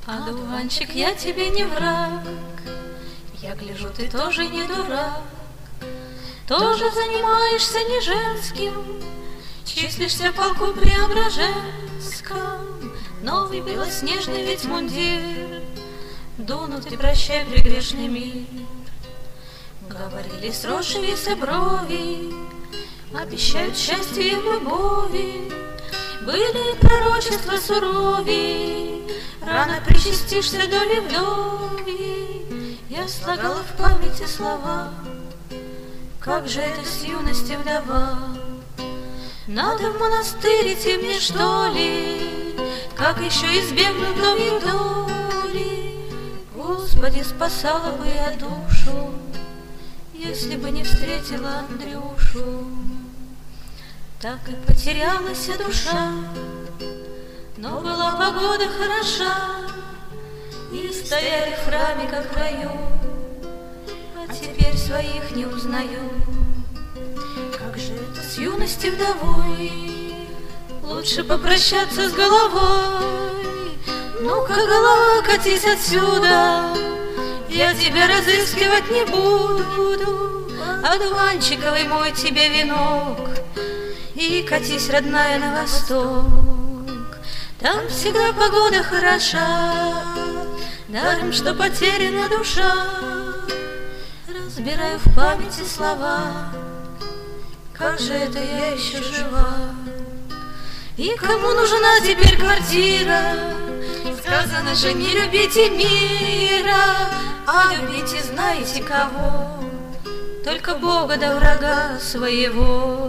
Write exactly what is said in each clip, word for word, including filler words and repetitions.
Одуванчик, я тебе не враг, я гляжу, ты тоже не дурак, тоже занимаешься не женским, числишься в полку Преображенском. Новый белоснежный ведь мундир, дунут и прощай прегрешный мир. Говорили сросшиеся брови, обещают счастье и любови, были пророчества сурови, рано причастишься доли вдовьей. Я слагала в памяти слова, как же это с юности вдова. Надо в монастырь идти мне, что ли, как еще избегнуть вдовьей доли. Господи, спасала бы я душу, если бы не встретила Андрюшу. Так и потерялась душа, но была погода хороша, и стояли в храме, как в раю, а теперь своих не узнаю. Как же это с юности вдовой, лучше попрощаться с головой. Ну-ка, голова, катись отсюда, я тебя разыскивать не буду. Одуванчиковый мой тебе венок, и катись, родная, на восток. Там всегда погода хороша, даром, что потеряна душа. Разбираю в памяти слова, как же это я еще жива. И кому нужна теперь квартира? Сказано же, не любите мира, а любите, знаете кого? Только Бога да врага своего.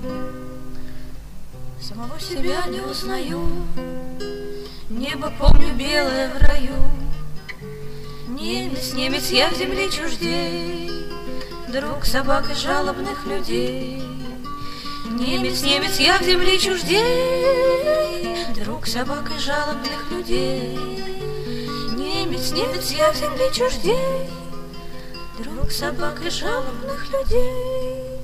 Самого себя не узнаю, небо помню белое в раю. Немец, немец, я в земле чуждей, друг собак и жалобных людей. Немец, немец, я в земле чуждей, друг собак и жалобных людей. Немец, немец, я в земле чуждей, друг собак и жалобных людей.